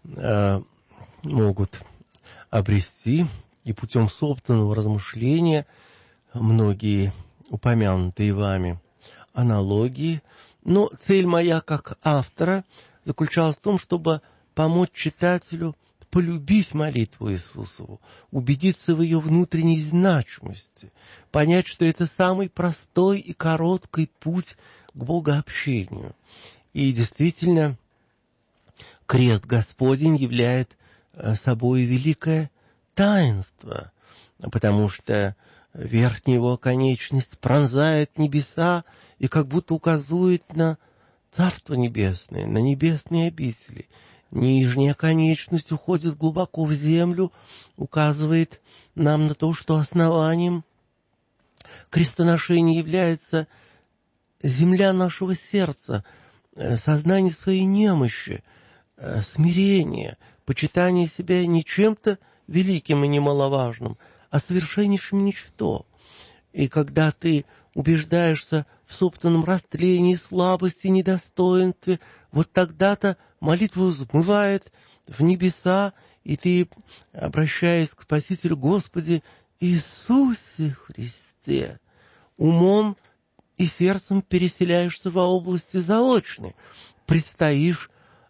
[SPEAKER 6] могут обрести и путем собственного размышления многие упомянутые вами аналогии. Но цель моя как автора заключалась в том, чтобы помочь читателю полюбить молитву Иисусову, убедиться в ее внутренней значимости, понять, что это самый простой и короткий путь к богообщению. И действительно, крест Господень являет собой великое таинство, потому что верхняя его конечность пронзает небеса и как будто указывает на Царство Небесное, на небесные обители. Нижняя конечность уходит глубоко в землю, указывает нам на то, что основанием крестоношения является земля нашего сердца, сознание своей немощи, смирение, почитание себя не чем-то великим и немаловажным, а совершеннейшим ничто. И когда ты убеждаешься в собственном растлении, слабости, недостоинстве, вот тогда-то молитва взмывает в небеса, и ты, обращаясь к Спасителю: Господи Иисусе Христе, умом и сердцем переселяешься во области заочной, предстоишь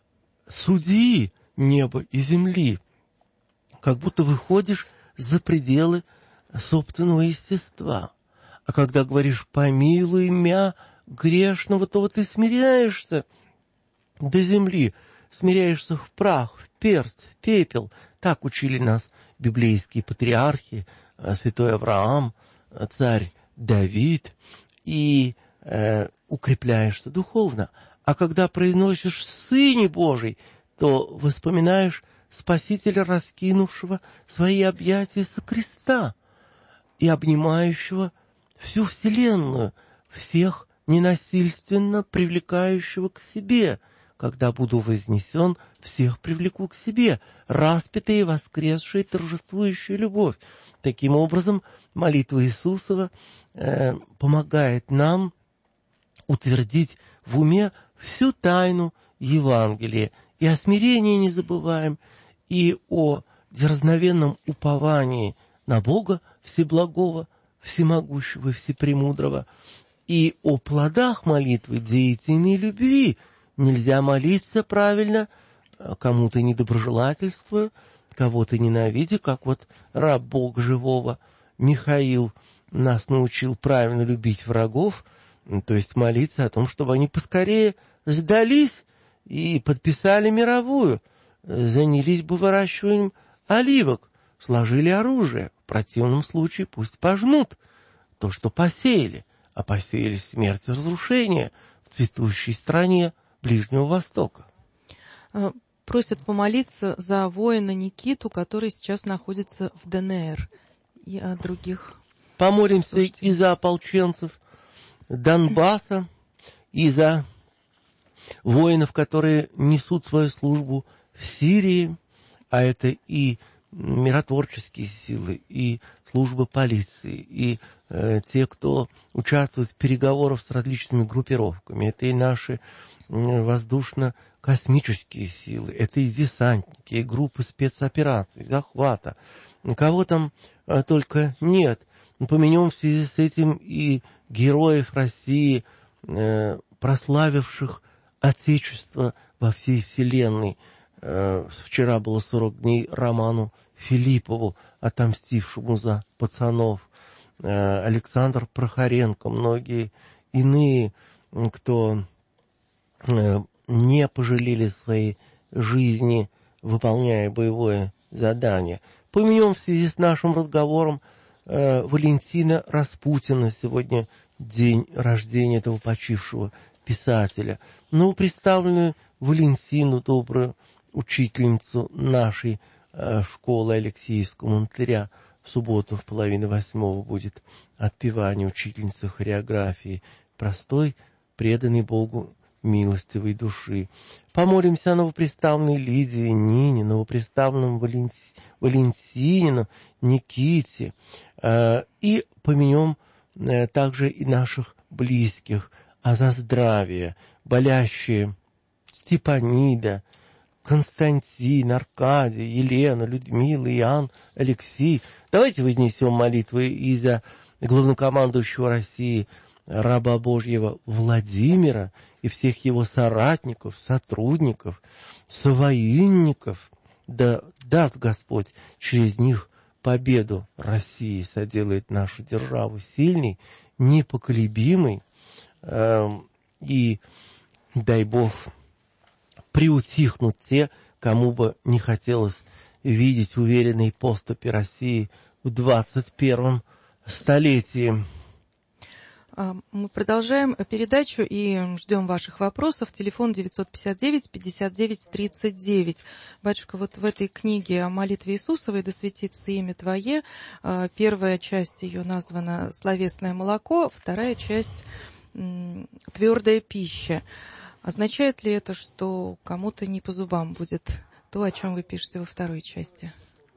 [SPEAKER 6] судьи неба и земли, как будто выходишь за пределы собственного естества. А когда говоришь «помилуй мя грешного», то вот ты смиряешься до земли, смиряешься в прах, в перст, в пепел. Так учили нас библейские патриархи, святой Авраам, царь Давид, и э, укрепляешься духовно. А когда произносишь «Сыне Божий», то вспоминаешь Спасителя, раскинувшего свои объятия со креста и обнимающего всю вселенную, всех ненасильственно привлекающего к себе. Когда буду вознесен, всех привлеку к себе. Распятая и воскресшая торжествующая любовь. Таким образом, молитва Иисусова э, помогает нам утвердить в уме всю тайну Евангелия. И о смирении не забываем, и о дерзновенном уповании на Бога Всеблагого, Всемогущего и Всепремудрого, и о плодах молитвы, деятельной любви. Нельзя молиться правильно, кому-то недоброжелательствуя, кого-то ненавидя, как вот раб Бога живого Михаил нас научил правильно любить врагов, то есть молиться о том, чтобы они поскорее сдались и подписали мировую, занялись бы выращиванием оливок, сложили оружие. В противном случае пусть пожнут то, что посеяли, а посеяли смерть и разрушение в цветущей стране Ближнего Востока.
[SPEAKER 5] Просят помолиться за воина Никиту, который сейчас находится в ДНР, и о других.
[SPEAKER 6] Помолимся и за ополченцев Донбасса, и за воинов, которые несут свою службу в Сирии, а это и миротворческие силы, и службы полиции, и э, те, кто участвует в переговорах с различными группировками. Это и наши э, воздушно-космические силы, это и десантники, и группы спецопераций, захвата. Кого там э, только нет. Помянем в связи с этим и героев России, э, прославивших Отечество во всей вселенной. Э, вчера было сорок дней Роману Филиппову, отомстившему за пацанов. Э, Александр Прохоренко, многие иные, кто э, не пожалели своей жизни, выполняя боевое задание. Помянем в связи с нашим разговором э, Валентина Распутина. Сегодня день рождения этого почившего писателя. Ну, представленную Валентину, добрую учительницу нашей э, школы Алексеевского монастыря, в субботу в половине восьмого будет отпевание учительницы хореографии, простой, преданный Богу, милостивой души. Помолимся о новоприставленной Лидии, Нине, новоприставленном Валенти... Валентинину, Никите, э, и помянем э, также и наших близких, а за здравие, болящие Степанида, Константин, Аркадий, Елена, Людмила, Иоанн, Алексей. Давайте вознесем молитвы и за главнокомандующего России, раба Божьего Владимира, и всех его соратников, сотрудников, совоинников. Да даст Господь через них победу России, соделает нашу державу сильной, непоколебимой, э, И, дай Бог, приутихнут те, кому бы не хотелось видеть уверенной поступи России в двадцать первом столетии.
[SPEAKER 5] Мы продолжаем передачу и ждем ваших вопросов. Телефон девятьсот пятьдесят девять пятьдесят девять тридцать девять. Батюшка, вот в этой книге о молитве Иисусовой «Да светится имя Твое», первая часть ее названа «Словесное молоко», вторая часть «Твердая пища». Означает ли это, что кому-то не по зубам будет то, о чем вы пишете во второй части?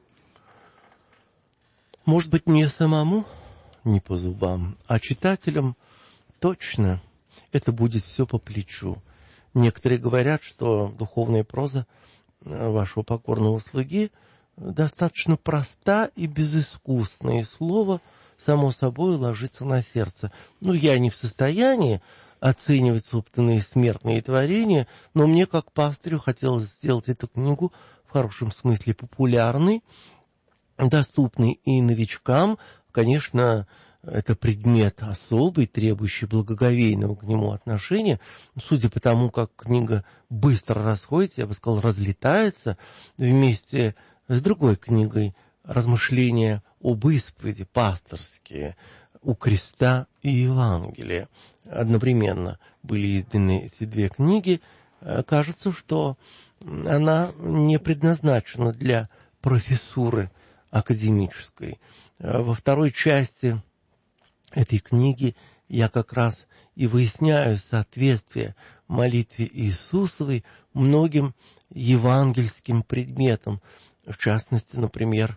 [SPEAKER 6] Может быть, не самому не по зубам, а читателям точно это будет все по плечу. Некоторые говорят, что духовная проза вашего покорного слуги достаточно проста и безыскусна, и слово само собой ложится на сердце. Ну, я не в состоянии оценивать собственные смертные творения, но мне, как пастырю, хотелось сделать эту книгу в хорошем смысле популярной, доступный и новичкам. Конечно, это предмет особый, требующий благоговейного к нему отношения. Судя по тому, как книга быстро расходится, я бы сказал, разлетается вместе с другой книгой «Размышления об исповеди пасторские» у креста и Евангелия. Одновременно были изданы эти две книги. Кажется, что она не предназначена для профессуры академической. Во второй части этой книги я как раз и выясняю соответствие молитве Иисусовой многим евангельским предметам. В частности, например,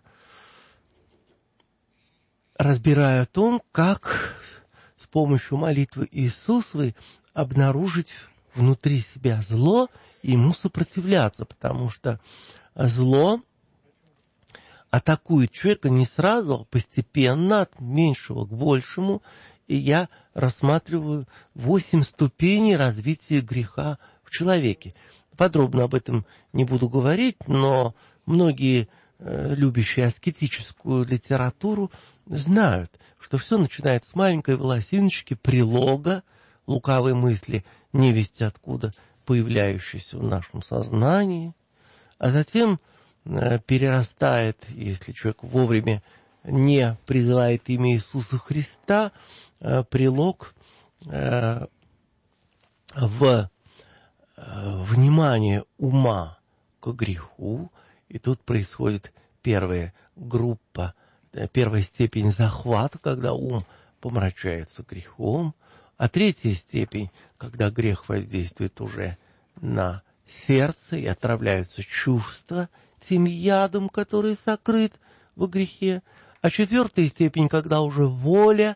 [SPEAKER 6] разбираю о том, как с помощью молитвы Иисусовой обнаружить внутри себя зло и ему сопротивляться, потому что зло атакует человека не сразу, а постепенно, от меньшего к большему, и я рассматриваю восемь ступеней развития греха в человеке. Подробно об этом не буду говорить, но многие э, любящие аскетическую литературу знают, что все начинается с маленькой волосиночки, прилога, лукавой мысли, невесть откуда появляющейся в нашем сознании, а затем перерастает, если человек вовремя не призывает имя Иисуса Христа, прилог в внимание ума к греху, и тут происходит первая группа, первая степень захвата, когда ум помрачается грехом, а третья степень, когда грех воздействует уже на сердце и отравляются чувства тем ядом, который сокрыт во грехе, а четвертая степень, когда уже воля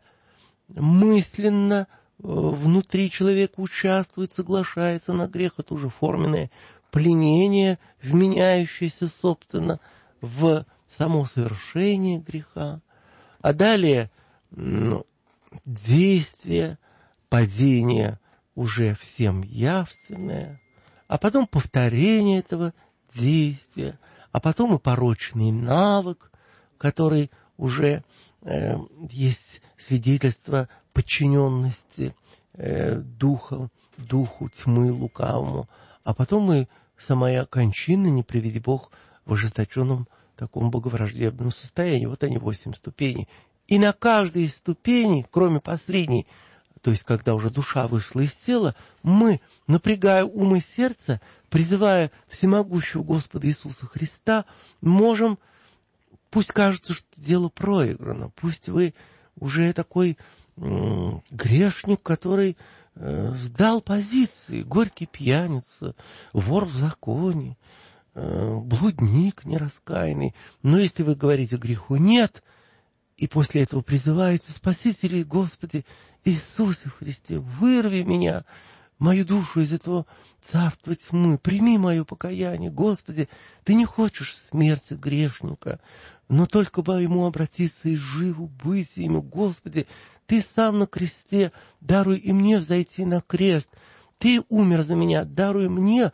[SPEAKER 6] мысленно внутри человека участвует, соглашается на грех, это уже форменное пленение, вменяющееся, собственно, в само совершение греха. А далее ну, действие, падение уже всем явственное, а потом повторение этого действия, а потом и порочный навык, который уже э, есть свидетельство подчиненности э, духа, духу тьмы лукавому, а потом и самая кончина, не приведи Бог, в ожесточенном таком боговраждебном состоянии. Вот они, восемь ступеней. И на каждой из ступеней, кроме последней, то есть когда уже душа вышла из тела, мы, напрягая ум и сердце, призывая всемогущего Господа Иисуса Христа, можем, пусть кажется, что дело проиграно, пусть вы уже такой м- грешник, который э, сдал позиции, горький пьяница, вор в законе, э, блудник нераскаянный, но если вы говорите греху «нет», и после этого призываете Спасителя, Господи Иисусе Христе, вырви меня, мою душу из этого царства тьмы, прими мое покаяние, Господи, Ты не хочешь смерти грешника, но только бы ему обратиться и живу быть ему, Господи, Ты сам на кресте, даруй и мне взойти на крест, Ты умер за меня, даруй мне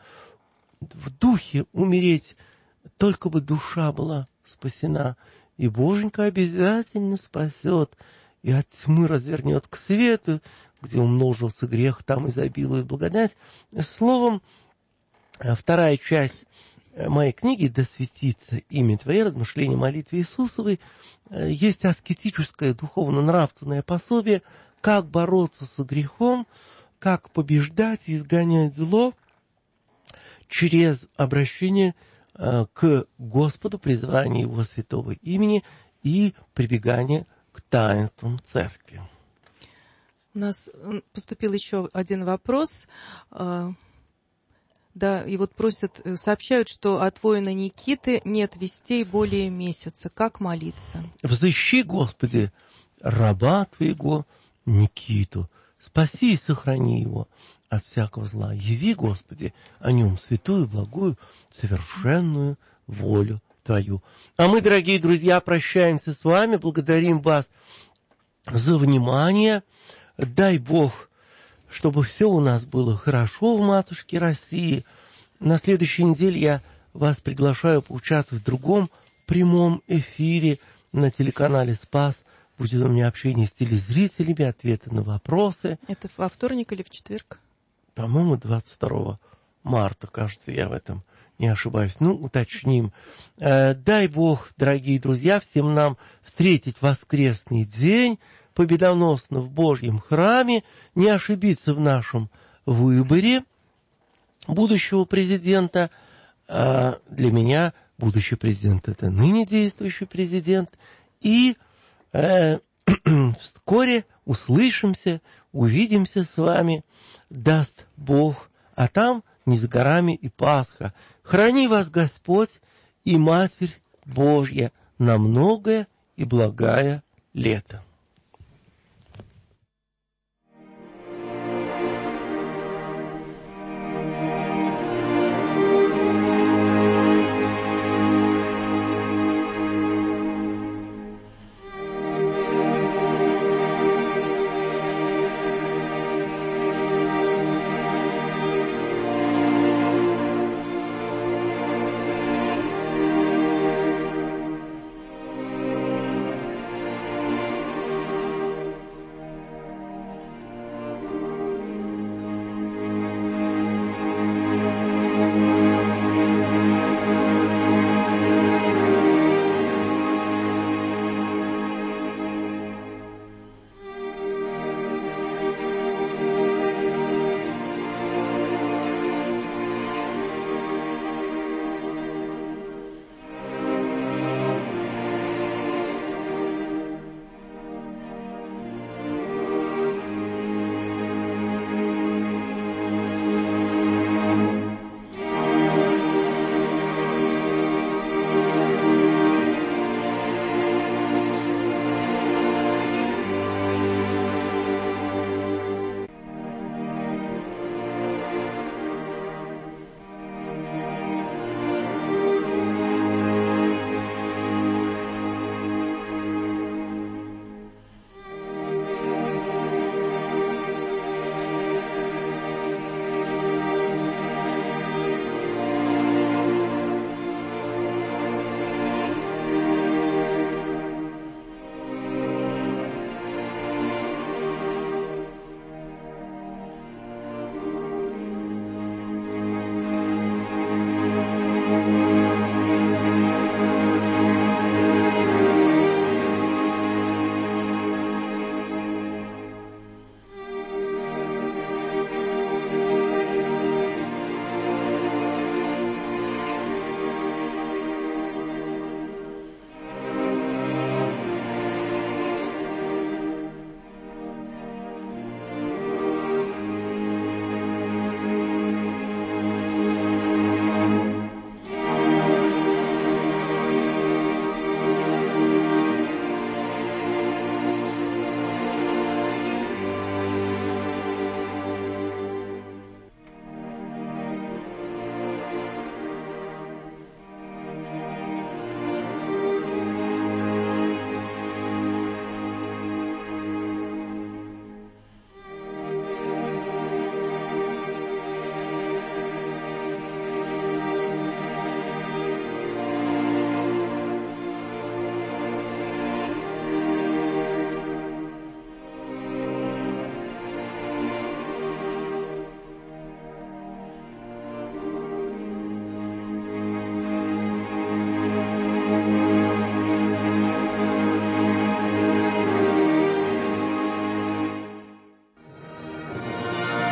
[SPEAKER 6] в духе умереть, только бы душа была спасена. И Боженька обязательно спасет, и от тьмы развернет к свету, где умножился грех, там изобилует благодать. Словом, вторая часть моей книги «Да светится имя Твое. Размышления о молитве Иисусовой» есть аскетическое духовно-нравственное пособие, как бороться со грехом, как побеждать и изгонять зло через обращение к Господу, призвание Его святого имени и прибегание к таинствам Церкви.
[SPEAKER 5] У нас поступил еще один вопрос. Да, и вот просят, сообщают, что от воина Никиты нет вестей более месяца. Как молиться?
[SPEAKER 6] Взыщи, Господи, раба Твоего Никиту, спаси и сохрани его от всякого зла. Яви, Господи, о нем святую, благую, совершенную волю Твою. А мы, дорогие друзья, прощаемся с вами, благодарим вас за внимание. Дай Бог, чтобы все у нас было хорошо в матушке России. На следующей неделе я вас приглашаю поучаствовать в другом прямом эфире на телеканале «Спас». Будет у меня общение с телезрителями, ответы на вопросы.
[SPEAKER 5] Это во вторник или в четверг?
[SPEAKER 6] По-моему, двадцать второго марта, кажется, я в этом не ошибаюсь. Ну, уточним. Э, дай Бог, дорогие друзья, всем нам встретить воскресный день победоносно в Божьем храме, не ошибиться в нашем выборе будущего президента. А для меня будущий президент — это ныне действующий президент. И э, вскоре услышимся, увидимся с вами, даст Бог. А там не за горами и Пасха. Храни вас Господь и Матерь Божья на многое и благое лето.